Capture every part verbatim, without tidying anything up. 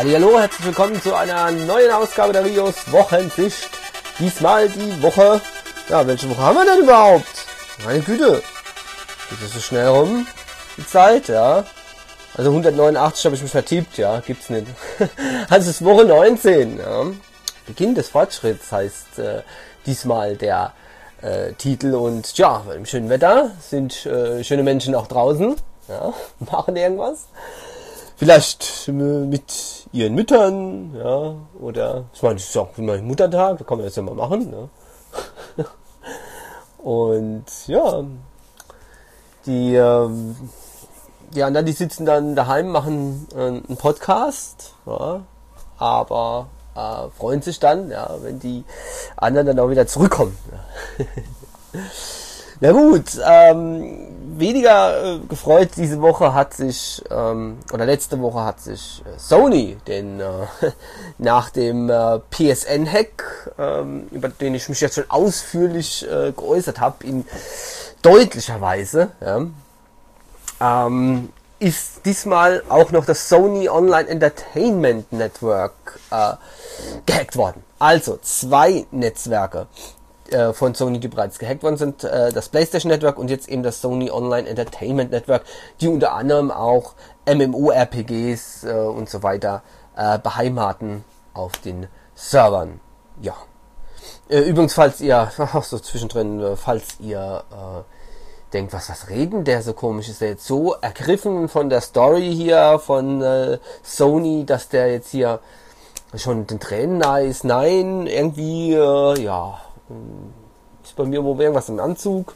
Hallihallo, herzlich willkommen zu einer neuen Ausgabe der Rios Wochensicht. Diesmal die Woche, ja, welche Woche haben wir denn überhaupt? Meine Güte, geht das so schnell rum, die Zeit, ja. Also hundertneunundachtzig habe ich mich vertippt, ja, gibt's nicht. Also es ist Woche neunzehn, ja. Beginn des Fortschritts heißt äh, diesmal der äh, Titel, und ja, bei dem schönen Wetter sind äh, schöne Menschen auch draußen, ja, machen irgendwas. Vielleicht äh, mit ihren Müttern, ja, oder, ich meine, es ist auch immer Muttertag, da kann man das ja mal machen, ne? Und ja, die, ähm, die anderen, die sitzen dann daheim, machen äh, einen Podcast, ja, aber äh, freuen sich dann, ja, wenn die anderen dann auch wieder zurückkommen. Ja. Na gut, ähm, weniger äh, gefreut diese Woche hat sich, ähm, oder letzte Woche hat sich äh, Sony, denn äh, nach dem äh, P S N-Hack, ähm, über den ich mich jetzt schon ausführlich äh, geäußert habe, in deutlicher Weise, ja, ähm, ist diesmal auch noch das Sony Online Entertainment Network äh, gehackt worden. Also zwei Netzwerke äh, von Sony, die bereits gehackt worden sind, äh, das PlayStation Network und jetzt eben das Sony Online Entertainment Network, die unter anderem auch MMORPGs äh, und so weiter äh, beheimaten auf den Servern. Ja. Äh, übrigens, falls ihr, ach, so zwischendrin, äh, falls ihr äh, denkt, was, was reden der so komisch? Ist der jetzt so ergriffen von der Story hier von äh, Sony, dass der jetzt hier schon den Tränen nahe ist? Nein, irgendwie, äh, ja, ist bei mir wohl irgendwas im Anzug.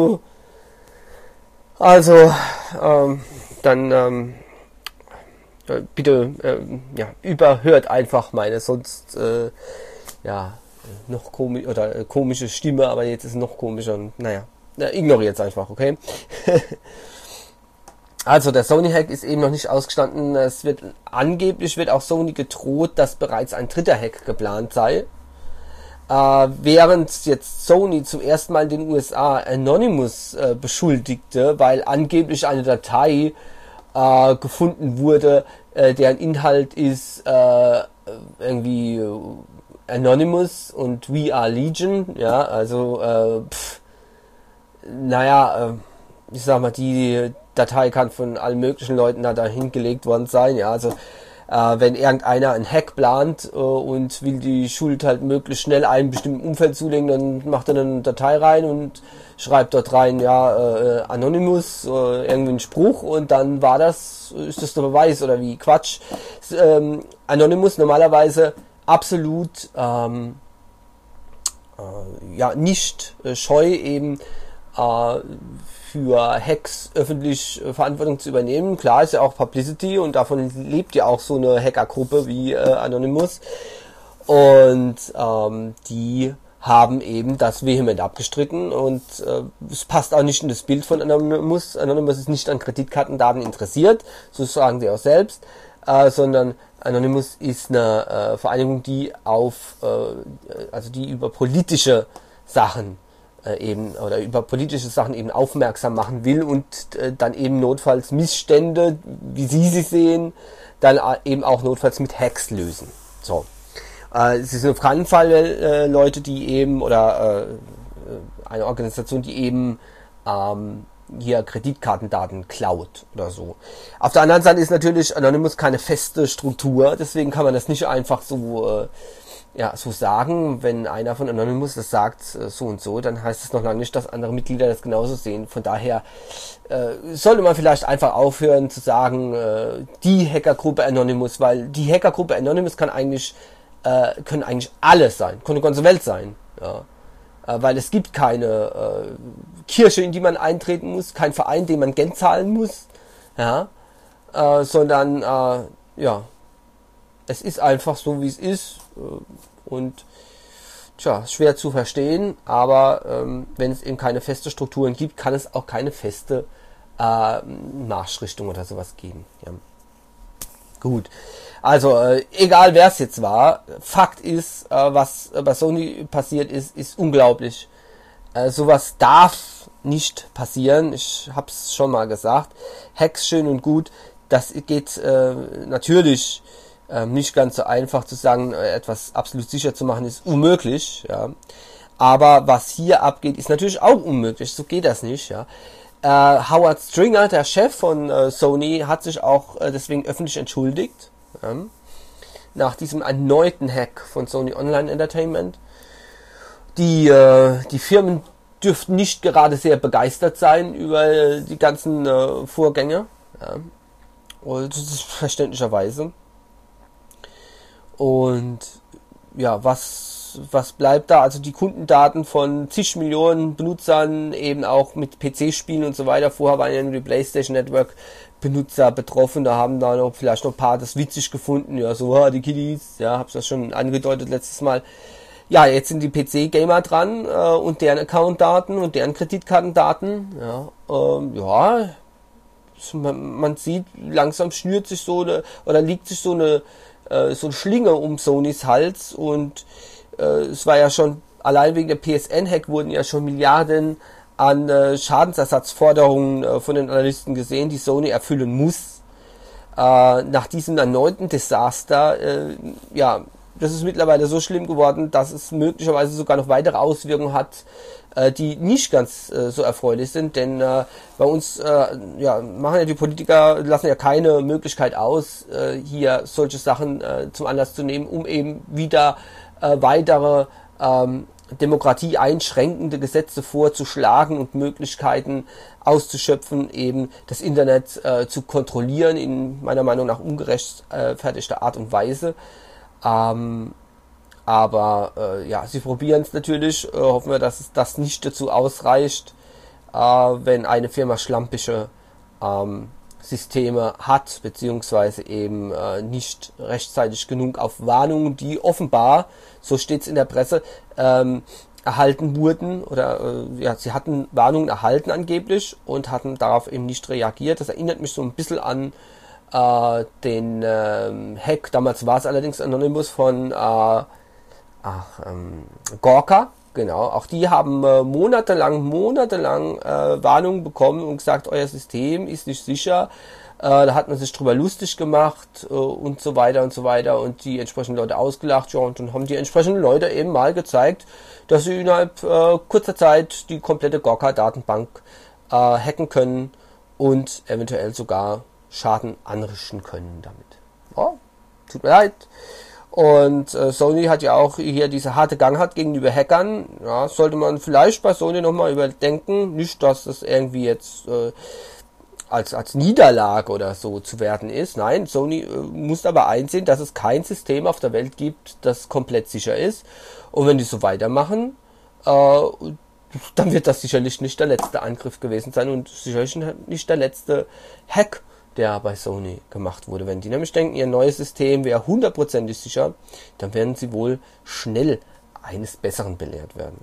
Also, ähm, dann, ähm, bitte, ähm, ja, überhört einfach meine sonst, äh, ja, noch komisch, oder äh, komische Stimme, aber jetzt ist es noch komischer und, naja. Ignoriert es einfach, okay? Also der Sony-Hack ist eben noch nicht ausgestanden. Es wird angeblich wird auch Sony gedroht, dass bereits ein dritter Hack geplant sei. Äh, während jetzt Sony zum ersten Mal in den U S A Anonymous äh, beschuldigte, weil angeblich eine Datei äh, gefunden wurde, äh, deren Inhalt ist äh, irgendwie äh, Anonymous und We Are Legion, ja, also äh, pff, naja, ich sag mal, die Datei kann von allen möglichen Leuten da dahin gelegt worden sein. Ja, also äh, wenn irgendeiner einen Hack plant äh, und will die Schuld halt möglichst schnell einem bestimmten Umfeld zulegen, dann macht er eine Datei rein und schreibt dort rein, ja, äh, Anonymous, äh, irgendwie einen Spruch, und dann war das, ist das der Beweis oder wie? Quatsch. Ähm, Anonymous normalerweise absolut ähm, äh, ja nicht äh, scheu eben für Hacks öffentlich Verantwortung zu übernehmen. Klar, ist ja auch Publicity und davon lebt ja auch so eine Hackergruppe wie äh, Anonymous, und ähm, die haben eben das vehement abgestritten, und äh, es passt auch nicht in das Bild von Anonymous. Anonymous ist nicht an Kreditkartendaten interessiert, so sagen sie auch selbst, äh, sondern Anonymous ist eine äh, Vereinigung, die auf äh, also die über politische Sachen eben oder über politische Sachen eben aufmerksam machen will und äh, dann eben notfalls Missstände, wie sie sie sehen, dann eben auch notfalls mit Hacks lösen. So, äh, es sind auf keinen Fall äh, Leute, die eben oder äh, eine Organisation, die eben ähm, hier Kreditkartendaten klaut oder so. Auf der anderen Seite ist natürlich Anonymous keine feste Struktur, deswegen kann man das nicht einfach so äh, ja, so sagen. Wenn einer von Anonymous das sagt, so und so, dann heißt es noch lange nicht, dass andere Mitglieder das genauso sehen. Von daher äh, sollte man vielleicht einfach aufhören zu sagen, äh, die Hackergruppe Anonymous, weil die Hackergruppe Anonymous kann eigentlich, äh, können eigentlich alles sein, kann eine ganze Welt sein, ja. Äh, weil es gibt keine äh, Kirche, in die man eintreten muss, kein Verein, den man Geld zahlen muss, ja, äh, sondern, äh, ja, es ist einfach so, wie es ist, und tja, schwer zu verstehen, aber ähm, wenn es eben keine feste Strukturen gibt, kann es auch keine feste äh, Marschrichtung oder sowas geben. Ja. Gut, also äh, egal wer es jetzt war, Fakt ist, äh, was bei Sony passiert ist, ist unglaublich. Äh, sowas darf nicht passieren, ich hab's schon mal gesagt. Hacks schön und gut, das geht äh, natürlich ähm, nicht ganz so einfach zu sagen, äh, etwas absolut sicher zu machen, ist unmöglich. Ja. Aber was hier abgeht, ist natürlich auch unmöglich. So geht das nicht. Ja. Äh, Howard Stringer, der Chef von äh, Sony, hat sich auch äh, deswegen öffentlich entschuldigt. Ja. Nach diesem erneuten Hack von Sony Online Entertainment. Die, äh, die Firmen dürften nicht gerade sehr begeistert sein über äh, die ganzen äh, Vorgänge. Ja. Und das ist verständlicherweise. Und ja, was, was bleibt da? Also die Kundendaten von zig Millionen Benutzern, eben auch mit P C-Spielen und so weiter. Vorher waren ja nur die PlayStation Network Benutzer betroffen. Da haben da noch vielleicht noch ein paar das witzig gefunden. Ja, so, ah, die Kiddies. Ja, hab's das schon angedeutet letztes Mal. Ja, jetzt sind die P C-Gamer dran äh, und deren Account-Daten und deren Kreditkartendaten. Ja, ähm, ja, man, man sieht, langsam schnürt sich so eine, oder liegt sich so eine, äh, so eine Schlinge um Sonys Hals und äh, es war ja schon, allein wegen der P S N-Hack wurden ja schon Milliarden an äh, Schadensersatzforderungen äh, von den Analysten gesehen, die Sony erfüllen muss. Äh, nach diesem erneuten Desaster, äh, ja, das ist mittlerweile so schlimm geworden, dass es möglicherweise sogar noch weitere Auswirkungen hat, äh, die nicht ganz äh, so erfreulich sind, denn äh, bei uns äh, ja, machen ja die Politiker, lassen ja keine Möglichkeit aus, äh, hier solche Sachen äh, zum Anlass zu nehmen, um eben wieder äh, weitere ähm, Demokratie einschränkende Gesetze vorzuschlagen und Möglichkeiten auszuschöpfen, eben das Internet äh, zu kontrollieren in meiner Meinung nach ungerechtfertigter Art und Weise. Ähm, aber äh, ja, sie probieren es natürlich, äh, hoffen wir, dass es das nicht dazu ausreicht, äh, wenn eine Firma schlampische ähm, Systeme hat, beziehungsweise eben äh, nicht rechtzeitig genug auf Warnungen, die offenbar, so steht es in der Presse, ähm, erhalten wurden, oder äh, ja, sie hatten Warnungen erhalten angeblich und hatten darauf eben nicht reagiert. Das erinnert mich so ein bisschen an Uh, den ähm, Hack, damals war es allerdings Anonymous von äh, ach, ähm, Gorka, genau, auch die haben äh, monatelang, monatelang äh, Warnungen bekommen und gesagt, euer System ist nicht sicher, äh, da hat man sich drüber lustig gemacht äh, und so weiter und so weiter und die entsprechenden Leute ausgelacht, ja, und dann haben die entsprechenden Leute eben mal gezeigt, dass sie innerhalb äh, kurzer Zeit die komplette Gorka-Datenbank äh, hacken können und eventuell sogar Schaden anrichten können damit. Oh, tut mir leid. Und äh, Sony hat ja auch hier diese harte Gangart gegenüber Hackern. Ja, sollte man vielleicht bei Sony nochmal überdenken. Nicht, dass das irgendwie jetzt äh, als, als Niederlage oder so zu werden ist. Nein, Sony äh, muss aber einsehen, dass es kein System auf der Welt gibt, das komplett sicher ist. Und wenn die so weitermachen, äh, dann wird das sicherlich nicht der letzte Angriff gewesen sein und sicherlich nicht der letzte Hack, der bei Sony gemacht wurde. Wenn die nämlich denken, ihr neues System wäre hundertprozentig sicher, dann werden sie wohl schnell eines Besseren belehrt werden.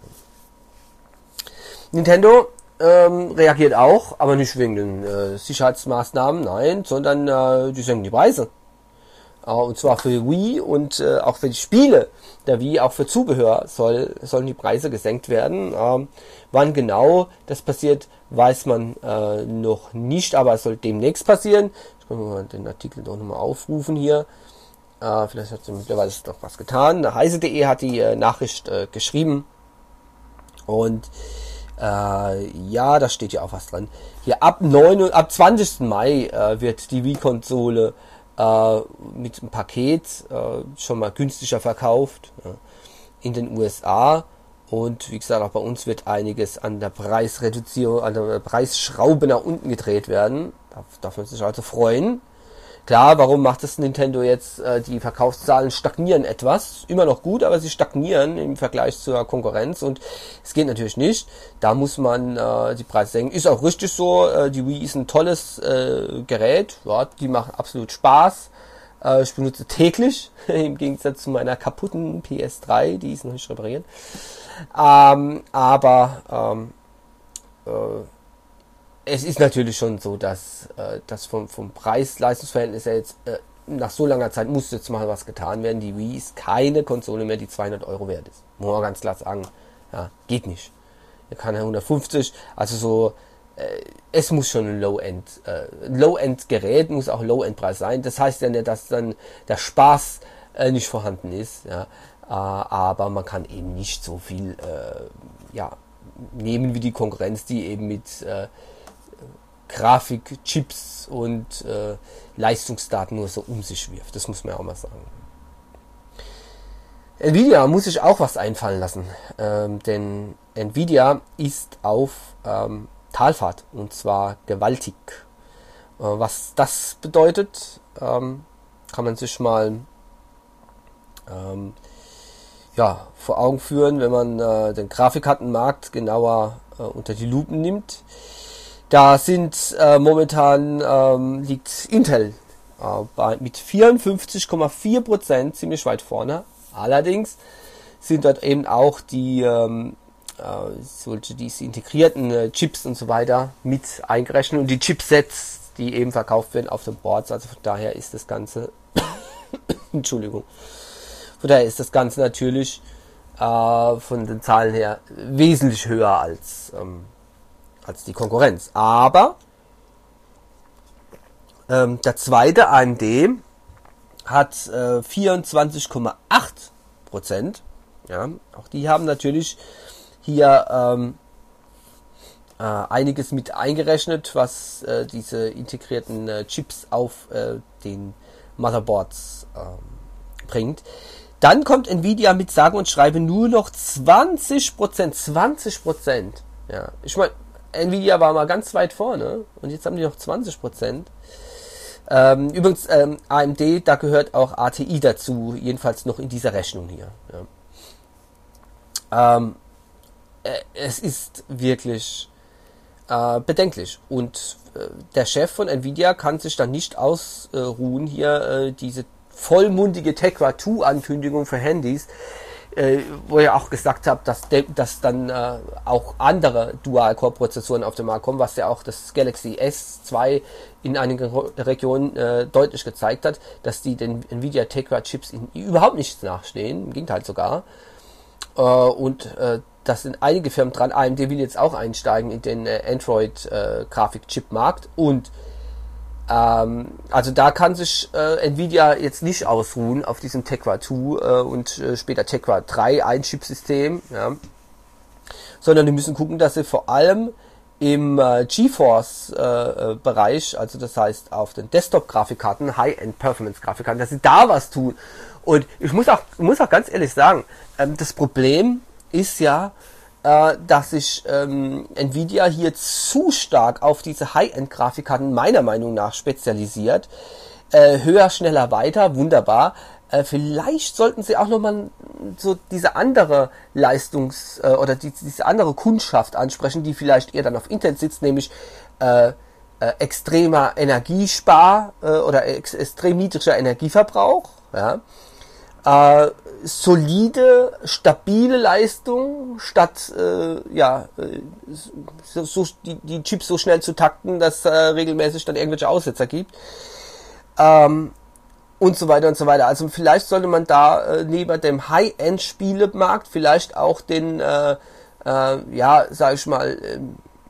Nintendo ähm, reagiert auch, aber nicht wegen den äh, Sicherheitsmaßnahmen, nein, sondern äh, die senken die Preise. Äh, und zwar für Wii und äh, auch für die Spiele der Wii, auch für Zubehör soll, sollen die Preise gesenkt werden. Äh, wann genau das passiert, weiß man äh, noch nicht, aber es soll demnächst passieren. Ich kann mal den Artikel doch nochmal aufrufen hier. Äh, vielleicht hat sie mittlerweile noch was getan. heise punkt de hat die äh, Nachricht äh, geschrieben. Und äh, ja, da steht ja auch was dran. Hier ab, neun, ab zwanzigsten Mai äh, wird die Wii-Konsole äh, mit einem Paket äh, schon mal günstiger verkauft äh, in den U S A. Und wie gesagt, auch bei uns wird einiges an der Preisreduzierung, an der Preisschraube nach unten gedreht werden. Da darf man sich also freuen. Klar, warum macht das Nintendo jetzt? Äh, die Verkaufszahlen stagnieren etwas. Immer noch gut, aber sie stagnieren im Vergleich zur Konkurrenz. Und es geht natürlich nicht. Da muss man äh, die Preise senken. Ist auch richtig so. Äh, die Wii ist ein tolles äh, Gerät. Ja, die macht absolut Spaß. Äh, ich benutze täglich. Im Gegensatz zu meiner kaputten P S drei. Die ist noch nicht repariert. Ähm, aber ähm, äh, es ist natürlich schon so, dass äh, das vom, vom Preis-Leistungsverhältnis her jetzt äh, nach so langer Zeit muss jetzt mal was getan werden. Die Wii ist keine Konsole mehr, die zweihundert Euro wert ist. Muss man ganz klar sagen. Ja, geht nicht. Er kann ja hundertfünfzig, also so äh, es muss schon ein Low-End, äh, ein Low-End-Gerät muss auch Low-End-Preis sein. Das heißt ja nicht, dass dann der Spaß äh, nicht vorhanden ist, ja, äh, aber man kann eben nicht so viel, äh, ja, nehmen wie die Konkurrenz, die eben mit äh, Grafik, Chips und äh, Leistungsdaten nur so um sich wirft. Das muss man ja auch mal sagen. Nvidia muss sich auch was einfallen lassen, ähm, denn Nvidia ist auf ähm, Talfahrt und zwar gewaltig. Äh, was das bedeutet, ähm, kann man sich mal ähm, ja, vor Augen führen, wenn man äh, den Grafikkartenmarkt genauer äh, unter die Lupe nimmt. Da sind äh, momentan ähm, liegt Intel äh, bei, mit vierundfünfzig Komma vier Prozent ziemlich weit vorne. Allerdings sind dort eben auch die ähm, äh, solche diese integrierten äh, Chips und so weiter mit eingerechnet und die Chipsets, die eben verkauft werden auf den Boards. Also von daher ist das Ganze Entschuldigung. Von daher ist das Ganze natürlich äh, von den Zahlen her wesentlich höher als ähm, als die Konkurrenz. Aber ähm, der zweite A M D hat äh, vierundzwanzig Komma acht Prozent. Ja, auch die haben natürlich hier ähm, äh, einiges mit eingerechnet, was äh, diese integrierten äh, Chips auf äh, den Motherboards äh, bringt. Dann kommt Nvidia mit sage und schreibe nur noch zwanzig Prozent. zwanzig Prozent. Ja, ich meine, Nvidia war mal ganz weit vorne und jetzt haben die noch zwanzig Prozent. Ähm, übrigens, ähm, A M D, da gehört auch A T I dazu, jedenfalls noch in dieser Rechnung hier. Ja. Ähm, äh, es ist wirklich äh, bedenklich und äh, der Chef von Nvidia kann sich dann nicht ausruhen, hier äh, diese vollmundige Tegra zwei Ankündigung für Handys, äh, wo ihr auch gesagt habt, dass, dass dann äh, auch andere Dual-Core-Prozessoren auf den Markt kommen, was ja auch das Galaxy S zwei in einigen Regionen äh, deutlich gezeigt hat, dass die den Nvidia Tegra Chips in, überhaupt nichts nachstehen, im Gegenteil sogar. Äh, und äh, das sind einige Firmen dran. A M D will jetzt auch einsteigen in den äh, Android-Grafik-Chip-Markt und Ähm, also da kann sich äh, Nvidia jetzt nicht ausruhen auf diesem Tegra zwei äh, und äh, später Tegra drei Ein-Chip-System, ja, sondern die müssen gucken, dass sie vor allem im äh, GeForce-Bereich, äh, also das heißt auf den Desktop-Grafikkarten, High-End-Performance-Grafikkarten, dass sie da was tun. Und ich muss auch, muss auch ganz ehrlich sagen, ähm, das Problem ist ja, dass sich ähm, Nvidia hier zu stark auf diese High-End-Grafikkarten meiner Meinung nach spezialisiert. Äh, höher, schneller, weiter, wunderbar. Äh, vielleicht sollten sie auch nochmal so diese andere Leistungs- äh, oder die, diese andere Kundschaft ansprechen, die vielleicht eher dann auf Internet sitzt, nämlich äh, äh, extremer Energiespar äh, oder ex extrem niedriger Energieverbrauch. Ja. Äh, solide, stabile Leistung, statt äh, ja so, so, die, die Chips so schnell zu takten, dass äh, regelmäßig dann irgendwelche Aussetzer gibt. Ähm, und so weiter und so weiter. Also vielleicht sollte man da äh, neben dem High-End-Spielemarkt vielleicht auch den, äh, äh, ja, sag ich mal, äh,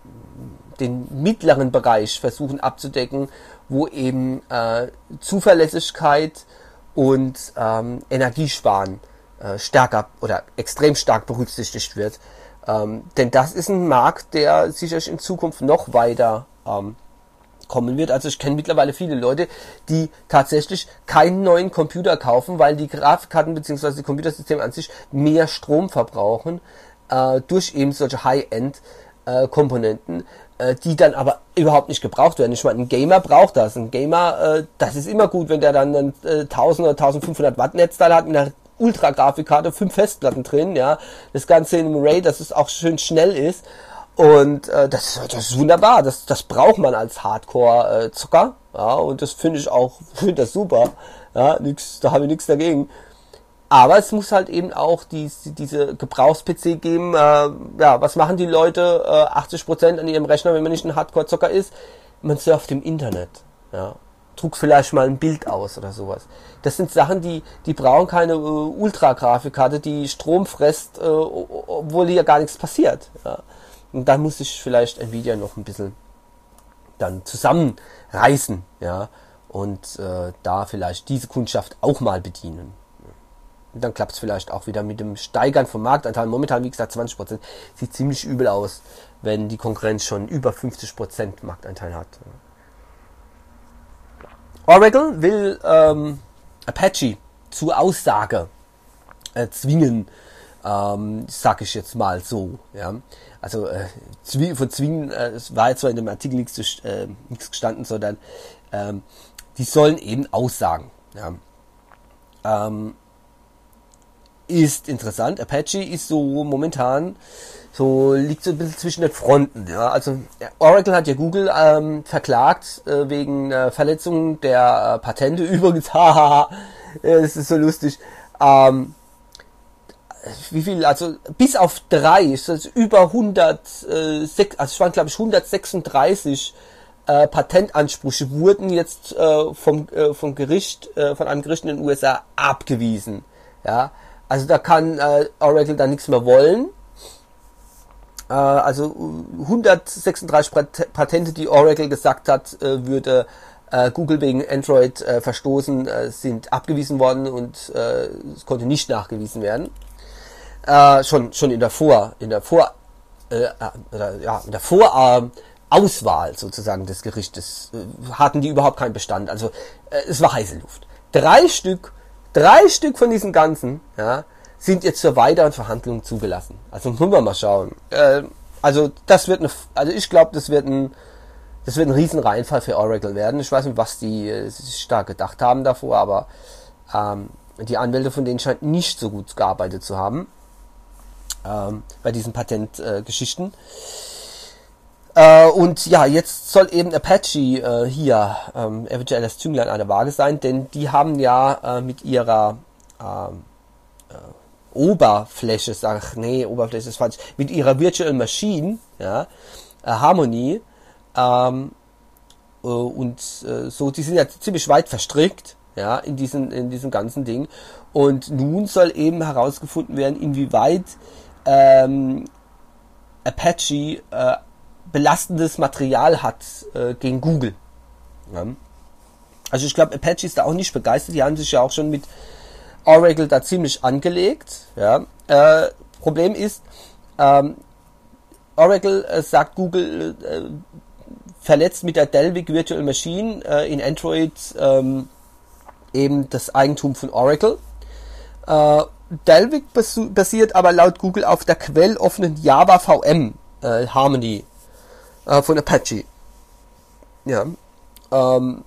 den mittleren Bereich versuchen abzudecken, wo eben äh, Zuverlässigkeit und ähm, Energiesparen äh, stärker oder extrem stark berücksichtigt wird. Ähm, denn das ist ein Markt, der sicherlich in Zukunft noch weiter ähm, kommen wird. Also ich kenne mittlerweile viele Leute, die tatsächlich keinen neuen Computer kaufen, weil die Grafikkarten bzw. die Computersysteme an sich mehr Strom verbrauchen äh, durch eben solche High-End äh, Komponenten, äh, die dann aber überhaupt nicht gebraucht werden. Ich meine, ein Gamer braucht das. Ein Gamer, äh, das ist immer gut, wenn der dann ein äh, tausend oder eintausendfünfhundert Watt Netzteil hat mit einer Ultra-Grafikkarte, fünf Festplatten drin, ja, das Ganze in einem Array, dass es auch schön schnell ist und äh, das, das ist wunderbar, das, das braucht man als Hardcore-Zocker, äh, ja, und das finde ich auch, finde das super, ja, nix, da habe ich nichts dagegen. Aber es muss halt eben auch die, diese Gebrauchs-P C geben. Äh, ja, was machen die Leute? Äh, achtzig Prozent an ihrem Rechner, wenn man nicht ein Hardcore-Zocker ist? Man surft im Internet. Ja, druckt vielleicht mal ein Bild aus oder sowas. Das sind Sachen, die die brauchen keine äh, Ultra-Grafikkarte, die Strom frisst, äh, obwohl hier gar nichts passiert. Ja. Und da muss sich vielleicht Nvidia noch ein bisschen dann zusammenreißen, ja, und äh, da vielleicht diese Kundschaft auch mal bedienen. Und dann klappt es vielleicht auch wieder mit dem Steigern vom Marktanteil. Momentan, wie gesagt, zwanzig Prozent. Sieht ziemlich übel aus, wenn die Konkurrenz schon über fünfzig Prozent Marktanteil hat. Oracle will ähm, Apache zur Aussage äh, zwingen, ähm, sag ich jetzt mal so. Ja. Also äh, zwi- von zwingen, äh, es war jetzt zwar in dem Artikel nichts äh, nichts gestanden, sondern ähm, die sollen eben aussagen. Ja. Ähm, ist interessant. Apache ist so momentan so, liegt so ein bisschen zwischen den Fronten. Ja. Also Oracle hat ja Google ähm, verklagt äh, wegen äh, Verletzung der äh, Patente. Übrigens, haha, das ist so lustig. Ähm, wie viel, also bis auf drei, ist das über hundert, äh, sechs, also es waren glaube ich hundertsechsunddreißig äh, Patentansprüche wurden jetzt äh, vom, äh, vom Gericht, äh, von einem Gericht in den U S A abgewiesen. Ja, also da kann äh, Oracle da nichts mehr wollen. Äh, also hundertsechsunddreißig Patente, die Oracle gesagt hat, äh, würde äh, Google wegen Android äh, verstoßen, äh, sind abgewiesen worden und äh, es konnte nicht nachgewiesen werden. Äh, schon schon in der Vor in der Vor äh, oder, ja in der Vorauswahl äh, sozusagen des Gerichtes äh, hatten die überhaupt keinen Bestand. Also äh, es war heiße Luft. Drei Stück drei Stück von diesen ganzen, ja, sind jetzt zur weiteren Verhandlung zugelassen. Also müssen wir mal schauen. Äh, also das wird eine, also ich glaube, das wird ein das wird ein riesen Reinfall für Oracle werden. Ich weiß nicht, was die äh, sich da gedacht haben davor, aber ähm, die Anwälte von denen scheint nicht so gut gearbeitet zu haben. Ähm, bei diesen Patentgeschichten. Äh, äh, und ja, jetzt soll eben Apache äh, hier ähm, eventuell das Zünglein an der Waage sein, denn die haben ja äh, mit ihrer ähm, äh, Oberfläche, sag ich, nee, Oberfläche ist falsch, mit ihrer Virtual Machine, ja, äh, Harmony, ähm, äh, und äh, so, die sind ja ziemlich weit verstrickt, ja, in diesen, in diesem ganzen Ding. Und nun soll eben herausgefunden werden, inwieweit ähm, Apache äh, belastendes Material hat äh, gegen Google. Ja. Also ich glaube, Apache ist da auch nicht begeistert. Die haben sich ja auch schon mit Oracle da ziemlich angelegt. Ja. Äh, Problem ist, ähm, Oracle äh, sagt, Google äh, verletzt mit der Dalvik Virtual Machine äh, in Android ähm, eben das Eigentum von Oracle. Äh, Dalvik basiert aber laut Google auf der quelloffenen Java V M äh, Harmony äh, von Apache. Ja. Ähm,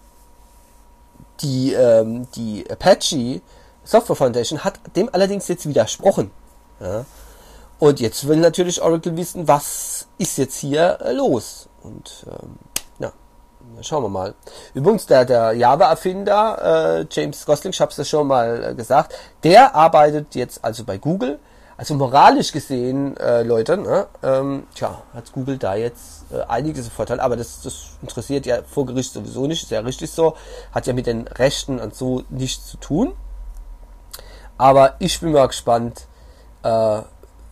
die, ähm, die Apache Software Foundation hat dem allerdings jetzt widersprochen. Ja. Und jetzt will natürlich Oracle wissen, was ist jetzt hier äh, los. Und ähm, ja, schauen wir mal. Übrigens, der, der Java-Erfinder, äh, James Gosling, ich habe es ja schon mal äh, gesagt, der arbeitet jetzt also bei Google. Also moralisch gesehen, äh, Leute, ne, ähm, tja, hat Google da jetzt äh, einiges im Vorteil, aber das, das interessiert ja vor Gericht sowieso nicht, ist ja richtig so, hat ja mit den Rechten und so nichts zu tun. Aber ich bin mal gespannt, äh,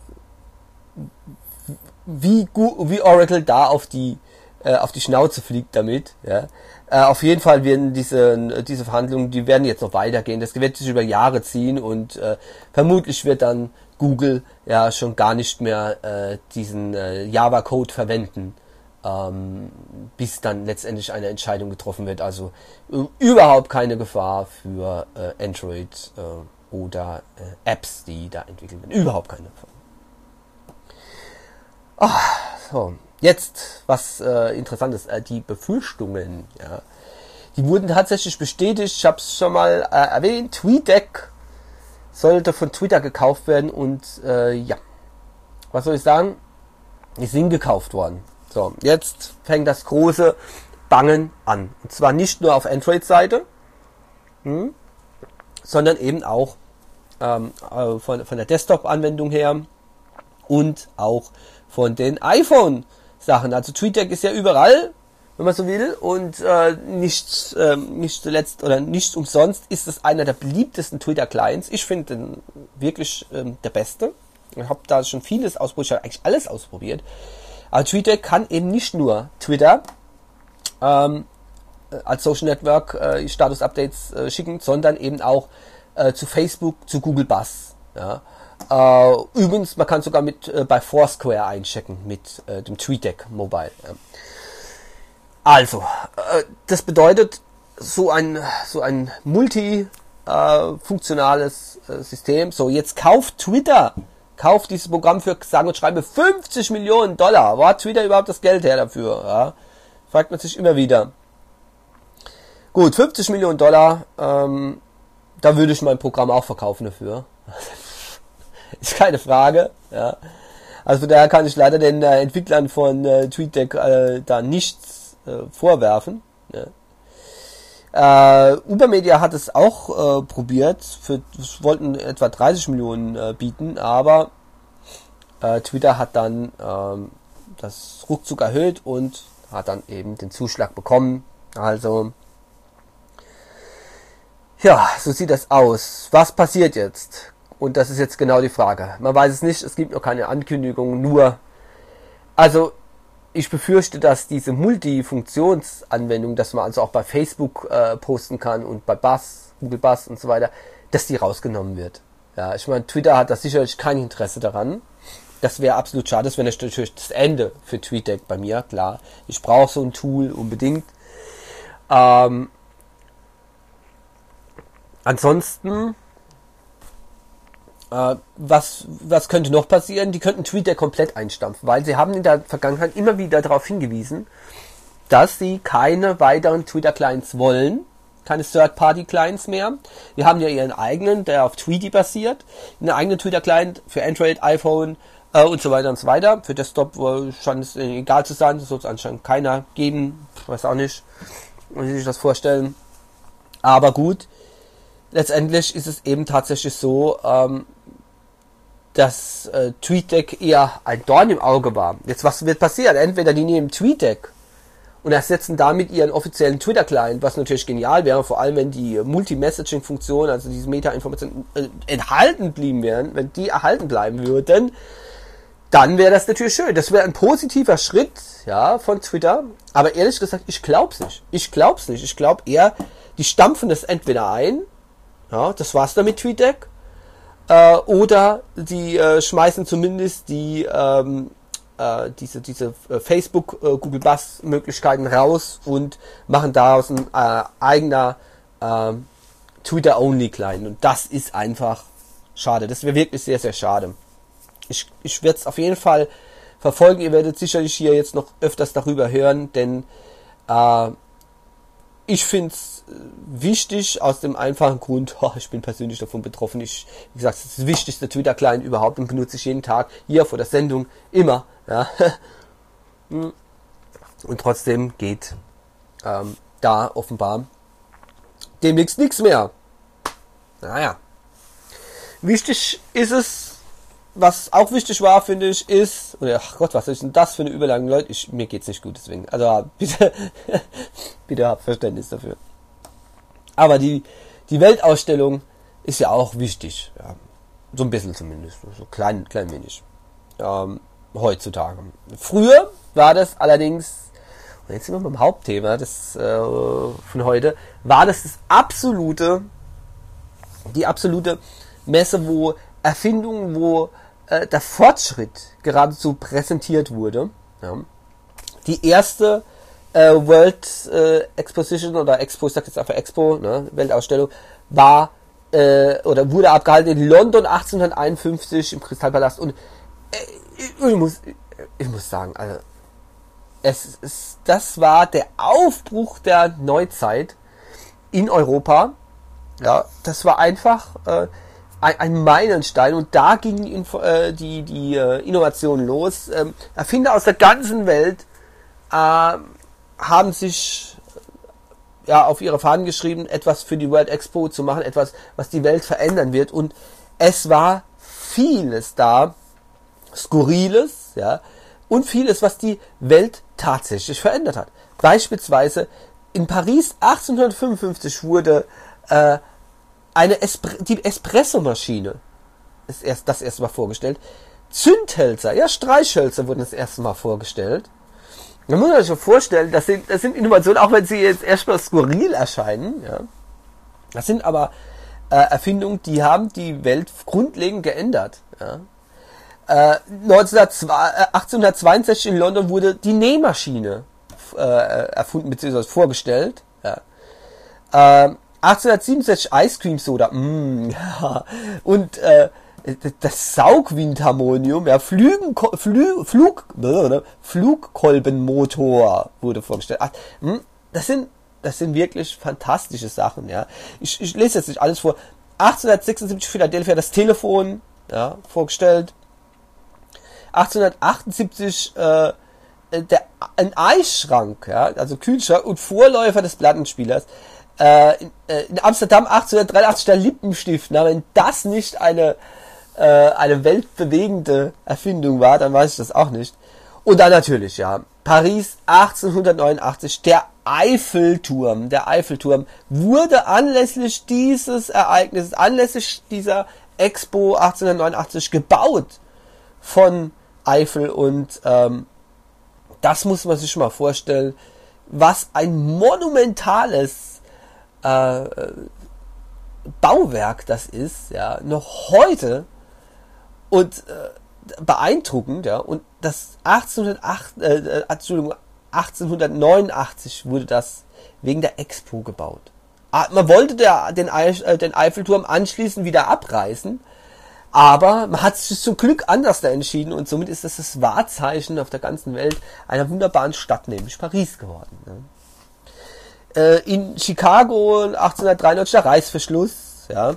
wie, wie Oracle da auf die äh, auf die Schnauze fliegt damit. Ja. Äh, auf jeden Fall werden diese diese Verhandlungen, die werden jetzt noch weitergehen. Das wird sich über Jahre ziehen und äh, vermutlich wird dann Google ja schon gar nicht mehr äh, diesen äh, Java-Code verwenden, ähm, bis dann letztendlich eine Entscheidung getroffen wird. Also äh, überhaupt keine Gefahr für äh, Android äh, oder äh, Apps, die da entwickelt werden. Überhaupt keine Gefahr. Ah, so, jetzt was äh, Interessantes, äh, die Befürchtungen, ja, die wurden tatsächlich bestätigt. Ich habe es schon mal äh, erwähnt. TweetDeck sollte von Twitter gekauft werden und äh, ja, was soll ich sagen? Die sind gekauft worden. So, jetzt fängt das große Bangen an. Und zwar nicht nur auf Android-Seite, hm, sondern eben auch ähm, von, von der Desktop-Anwendung her und auch von den iPhone-Sachen. Also TweetDeck ist ja überall, wenn man so will, und äh, nicht, äh, nicht zuletzt oder nicht umsonst ist es einer der beliebtesten Twitter-Clients. Ich finde den wirklich äh, der beste. Ich habe da schon vieles ausprobiert, ich habe eigentlich alles ausprobiert. Aber TweetDeck kann eben nicht nur Twitter ähm, als Social Network äh, Status-Updates äh, schicken, sondern eben auch äh, zu Facebook, zu Google Buzz. Ja. Äh, übrigens, man kann sogar mit äh, bei Foursquare einchecken mit äh, dem TweetDeck Mobile. Ja. Also, äh, das bedeutet, so ein so ein multifunktionales äh, System. So, jetzt kauft Twitter, kauft dieses Programm für sage und schreibe fünfzig Millionen Dollar. Wo hat Twitter überhaupt das Geld her dafür? Ja? Fragt man sich immer wieder. Gut, fünfzig Millionen Dollar, ähm, da würde ich mein Programm auch verkaufen dafür. Ist keine Frage. Ja. Also daher kann ich leider den äh, Entwicklern von äh, TweetDeck äh, da nichts äh, vorwerfen. Ja. Äh, Ubermedia hat es auch äh, probiert, für, wollten etwa dreißig Millionen äh, bieten, aber äh, Twitter hat dann ähm, das ruckzuck erhöht und hat dann eben den Zuschlag bekommen. Also ja, so sieht das aus. Was passiert jetzt? Und das ist jetzt genau die Frage. Man weiß es nicht, es gibt noch keine Ankündigung, nur, also ich befürchte, dass diese Multifunktionsanwendung, dass man also auch bei Facebook äh, posten kann und bei Buzz, Google Buzz und so weiter, dass die rausgenommen wird. Ja, ich meine, Twitter hat da sicherlich kein Interesse daran. Das wäre absolut schade, das wäre natürlich das Ende für TweetDeck bei mir, klar. Ich brauche so ein Tool unbedingt. Ähm, Ansonsten, äh, was, was könnte noch passieren? Die könnten TweetDeck komplett einstampfen, weil sie haben in der Vergangenheit immer wieder darauf hingewiesen, dass sie keine weiteren Twitter-Clients wollen, keine Third-Party-Clients mehr. Wir haben ja ihren eigenen, der auf Tweety basiert, einen eigenen Twitter-Client für Android, iPhone äh, und so weiter und so weiter. Für Desktop äh, scheint es egal zu sein, das soll es anscheinend keiner geben, weiß auch nicht, wie Sie sich das vorstellen. Aber gut. Letztendlich ist es eben tatsächlich so, ähm, dass äh, TweetDeck eher ein Dorn im Auge war. Jetzt, was wird passieren? Entweder die nehmen TweetDeck und ersetzen damit ihren offiziellen Twitter-Client, was natürlich genial wäre, vor allem wenn die Multi-Messaging-Funktion, also diese Meta-Informationen äh, enthalten blieben wären, wenn die erhalten bleiben würden, dann wäre das natürlich schön. Das wäre ein positiver Schritt, ja, von Twitter. Aber ehrlich gesagt, ich glaub's nicht. Ich glaub's nicht. Ich glaube eher, die stampfen das entweder ein. Ja, das war's dann mit TweetDeck. Äh, oder die äh, schmeißen zumindest die ähm, äh, diese diese äh, Facebook, äh, Google Buzz Möglichkeiten raus und machen daraus ein äh, eigener äh, Twitter-Only-Client. Und das ist einfach schade. Das wäre wirklich sehr, sehr schade. Ich, ich werde es auf jeden Fall verfolgen. Ihr werdet sicherlich hier jetzt noch öfters darüber hören, denn äh, ich finde es wichtig aus dem einfachen Grund, oh, ich bin persönlich davon betroffen. Ich, wie gesagt, es ist das wichtigste Twitter-Client überhaupt und benutze ich jeden Tag hier vor der Sendung immer. Ja. Und trotzdem geht ähm, da offenbar demnächst nichts mehr. Naja. Wichtig ist es, was auch wichtig war, finde ich, ist, oder ach Gott, was ist denn das für eine Überleitung, Leute? Ich, mir geht's nicht gut, deswegen. Also bitte, bitte habt Verständnis dafür. Aber die, die Weltausstellung ist ja auch wichtig. Ja, so ein bisschen zumindest. So klein, klein wenig. Ähm, heutzutage. Früher war das allerdings, und jetzt sind wir beim Hauptthema des, äh, von heute, war das das absolute, die absolute Messe, wo Erfindungen, wo äh, der Fortschritt geradezu präsentiert wurde. Ja. Die erste äh, World äh, Exposition oder Expo, ich sag jetzt einfach Expo, ne, Weltausstellung, war äh, oder wurde abgehalten in London achtzehnhunderteinundfünfzig im Kristallpalast. Und äh, ich, ich, muss, ich muss sagen, also es ist, das war der Aufbruch der Neuzeit in Europa. Ja, das war einfach äh, ein, ein Meilenstein und da ging die, Info, äh, die, die äh, Innovation los. Ähm, Erfinder aus der ganzen Welt äh, haben sich äh, ja auf ihre Fahnen geschrieben, etwas für die World Expo zu machen, etwas, was die Welt verändern wird. Und es war vieles da, Skurriles, ja, und vieles, was die Welt tatsächlich verändert hat. Beispielsweise in Paris achtzehnhundertfünfundfünfzig wurde äh, eine Espre- die Espressomaschine das, erst, das erste Mal vorgestellt. Zündhölzer, ja, Streichhölzer wurden das erste Mal vorgestellt. Da muss man sich schon vorstellen, das sind, das sind Innovationen, auch wenn sie jetzt erstmal skurril erscheinen, ja. Das sind aber äh, Erfindungen, die haben die Welt grundlegend geändert, ja. Äh, achtzehnhundertzweiundsechzig in London wurde die Nähmaschine äh, erfunden bzw. vorgestellt. Ja. Äh, achtzehnhundertsiebenundsechzig Ice Cream Soda, mm, ja. Und äh, das Saugwindharmonium, ja, Flügen, Flü, Flug, Flugkolbenmotor wurde vorgestellt. Ach, das sind, das sind wirklich fantastische Sachen, ja. Ich, ich lese jetzt nicht alles vor. achtzehnhundertsechsundsiebzig Philadelphia das Telefon, ja, vorgestellt. achtzehnhundertachtundsiebzig äh, der, ein Eisschrank, ja, also Kühlschrank und Vorläufer des Plattenspielers. Äh, in, äh, in Amsterdam achtzehnhundertdreiundachtzig der Lippenstift. Na, wenn das nicht eine äh, eine weltbewegende Erfindung war, dann weiß ich das auch nicht. Und dann natürlich, ja, Paris achtzehnhundertneunundachtzig, der Eiffelturm. Der Eiffelturm wurde anlässlich dieses Ereignisses, anlässlich dieser Expo achtzehnhundertneunundachtzig gebaut von Eiffel, und ähm, das muss man sich schon mal vorstellen, was ein monumentales äh, Bauwerk das ist, ja, noch heute, und äh, beeindruckend, ja, und das achtzehnhundertacht, äh, Entschuldigung, achtzehnhundertneunundachtzig wurde das wegen der Expo gebaut. Ah, man wollte der, den, Eif, äh, den Eiffelturm anschließend wieder abreißen, aber man hat sich zum Glück anders da entschieden, und somit ist das das Wahrzeichen auf der ganzen Welt einer wunderbaren Stadt, nämlich Paris, geworden. Ne? Äh, in Chicago achtzehnhundertdreiundneunzig der Reißverschluss, ja.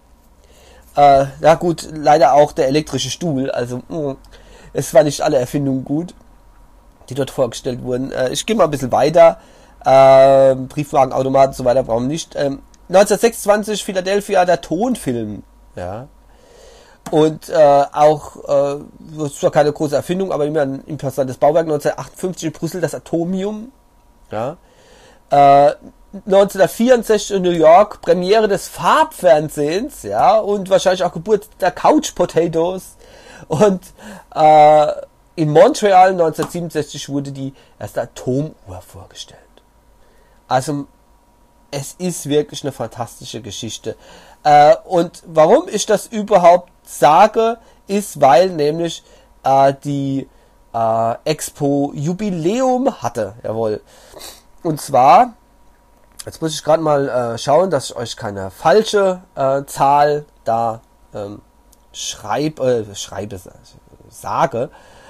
Äh, ja gut, leider auch der elektrische Stuhl, also mh, es war nicht alle Erfindungen gut, die dort vorgestellt wurden. Äh, ich gehe mal ein bisschen weiter. Äh, Briefwagenautomaten und so weiter brauchen wir nicht. Ähm, neunzehnhundertsechsundzwanzig Philadelphia der Tonfilm, ja. Und äh, auch, äh, das ist zwar keine große Erfindung, aber immer ein interessantes Bauwerk. neunzehnhundertachtundfünfzig in Brüssel das Atomium, ja. Äh, neunzehnhundertvierundsechzig in New York Premiere des Farbfernsehens, ja, und wahrscheinlich auch Geburt der Couch Potatoes. Und äh, in Montreal neunzehnhundertsiebenundsechzig wurde die erste Atomuhr vorgestellt. Also es ist wirklich eine fantastische Geschichte. Äh, und warum ich das überhaupt sage, ist, weil nämlich äh, die äh, Expo Jubiläum hatte. Jawohl. Und zwar, jetzt muss ich gerade mal äh, schauen, dass ich euch keine falsche äh, Zahl da ähm, schreib, äh, schreibe, sage.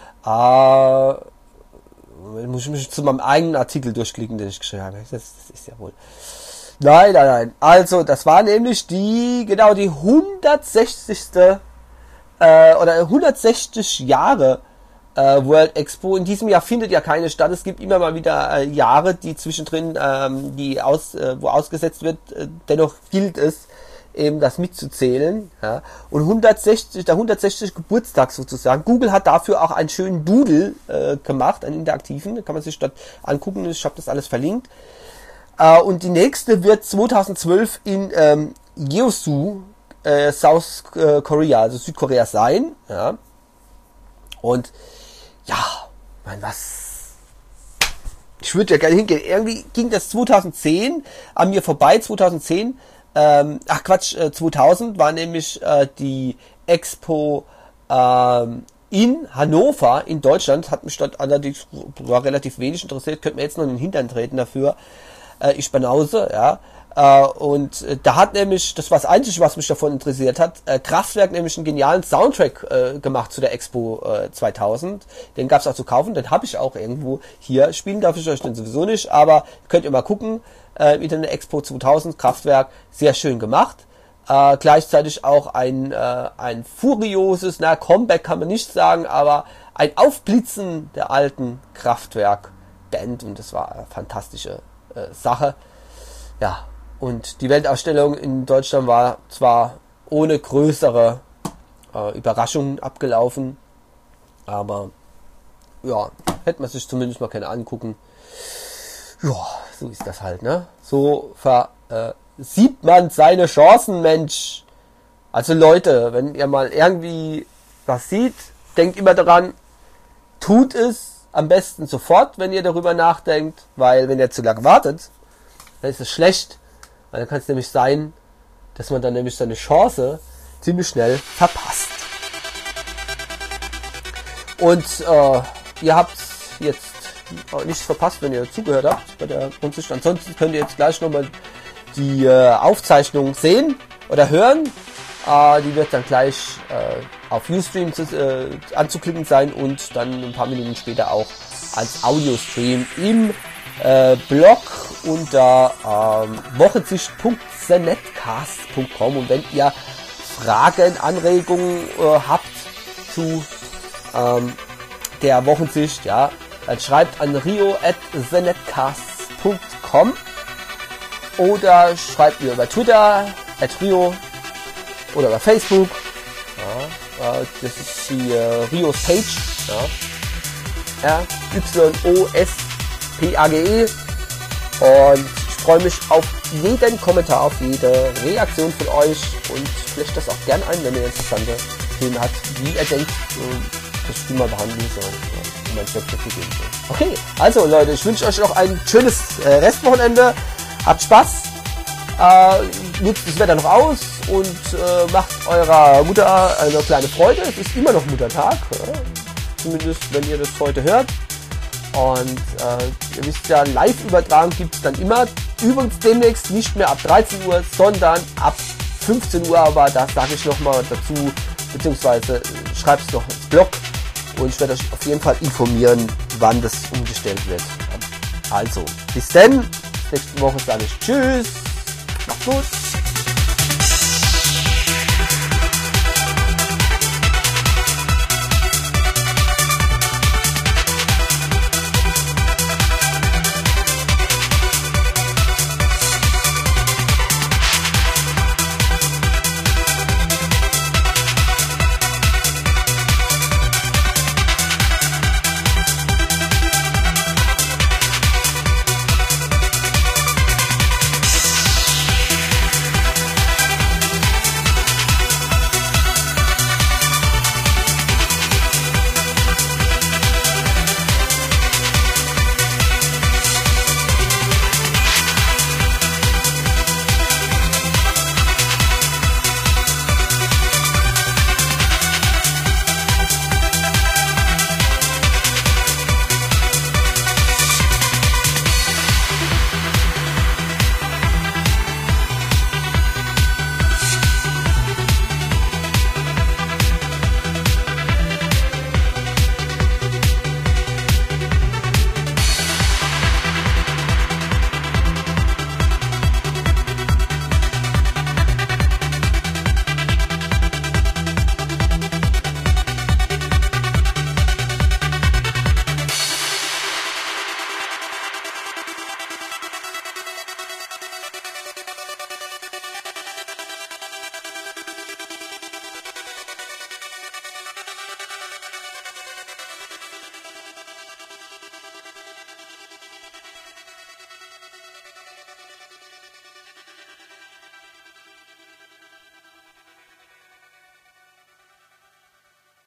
Äh, muss ich mich zu meinem eigenen Artikel durchklicken, den ich geschrieben habe. Das, das ist ja wohl. Nein, nein, nein. Also, das war nämlich die, genau, die hundertsechzigste Äh, oder hundertsechzig Jahre äh, World Expo. In diesem Jahr findet ja keine statt. Es gibt immer mal wieder äh, Jahre, die zwischendrin, ähm, die aus, äh, wo ausgesetzt wird. Äh, dennoch gilt es, eben das mitzuzählen. Ja. Und hundertsechzig, der hundertsechzigste Geburtstag sozusagen. Google hat dafür auch einen schönen Doodle äh, gemacht, einen interaktiven. Den kann man sich dort angucken. Ich habe das alles verlinkt. Uh, und die nächste wird zweitausendzwölf in ähm, Yeosu, äh, South äh, Korea, also Südkorea sein. Ja. Und ja, mein, was? Ich würde ja gerne hingehen. Irgendwie ging das zweitausendzehn an mir vorbei. zweitausendzehn, ähm, ach Quatsch, äh, zweitausend war nämlich äh, die Expo ähm, in Hannover in Deutschland. Hat mich dort allerdings war relativ wenig interessiert. Könnte mir jetzt noch in den Hintern treten dafür. Ich Banause, ja, und da hat nämlich, das war das Einzige, was mich davon interessiert hat, Kraftwerk nämlich einen genialen Soundtrack äh, gemacht zu der Expo äh, zweitausend, den gab es auch zu kaufen, den habe ich auch irgendwo hier, spielen darf ich euch den sowieso nicht, aber könnt ihr mal gucken, äh, Internet Expo zweitausend, Kraftwerk, sehr schön gemacht, äh, gleichzeitig auch ein, äh, ein furioses, na Comeback kann man nicht sagen, aber ein Aufblitzen der alten Kraftwerk-Band, und das war eine fantastische Sache. Ja, und die Weltausstellung in Deutschland war zwar ohne größere äh, Überraschungen abgelaufen, aber ja, hätte man sich zumindest mal gerne angucken. Ja, so ist das halt, ne? So versieht äh, man seine Chancen, Mensch. Also Leute, wenn ihr mal irgendwie was sieht, denkt immer daran, tut es am besten sofort, wenn ihr darüber nachdenkt, weil wenn ihr zu lange wartet, dann ist es schlecht, weil dann kann es nämlich sein, dass man dann nämlich seine Chance ziemlich schnell verpasst. Und äh, ihr habt jetzt nichts verpasst, wenn ihr zugehört habt bei der Grundsicht. Ansonsten könnt ihr jetzt gleich nochmal die äh, Aufzeichnung sehen oder hören. Äh, die wird dann gleich äh, auf Ustream zu, äh, anzuklicken sein und dann ein paar Minuten später auch als Audiostream im äh, Blog unter ähm, wochensicht punkt zenetcast punkt com. Und wenn ihr Fragen, Anregungen äh, habt zu ähm, der Wochensicht, ja, dann schreibt an rio at zenetcast punkt com oder schreibt mir über Twitter at rio oder über Facebook. Ja, äh, das ist die äh, Rios Page. Ja. R Y O S P A G E. Und ich freue mich auf jeden Kommentar, auf jede Reaktion von euch und vielleicht das auch gern ein, wenn ihr interessante Themen habt, wie ihr denkt, das Thema behandeln soll. Ja, mein Chef dafür geben soll. Okay, also Leute, ich wünsche euch noch ein schönes äh, Restwochenende. Habt Spaß, äh, nutzt das Wetter noch aus und äh, macht eurer Mutter eine kleine Freude. Es ist immer noch Muttertag, ja? Zumindest wenn ihr das heute hört. Und äh, ihr wisst ja, Live-Übertragung gibt es dann immer. Übrigens demnächst nicht mehr ab dreizehn Uhr, sondern ab fünfzehn Uhr. Aber da sage ich nochmal dazu, beziehungsweise schreibt es noch ins Blog. Und ich werde euch auf jeden Fall informieren, wann das umgestellt wird. Also, bis dann. Nächste Woche sage ich Tschüss. Macht's gut.